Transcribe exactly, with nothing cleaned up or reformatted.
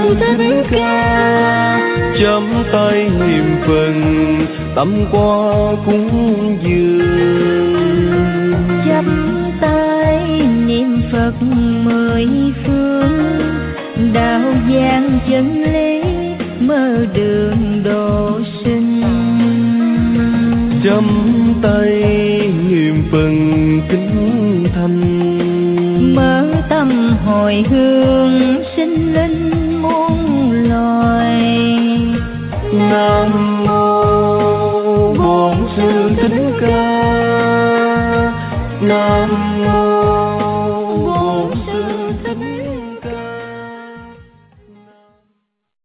thích ca. Chấm tay niệm Phật tâm qua cúng dường. Chấm tay niệm Phật mười phương, đạo giang chân lý mơ đường độ sinh. Chấm tay niệm Phật kính thành, mở tâm hồi hương sinh linh muôn loài. Nam mô Bổn Sư Thích Ca. Nam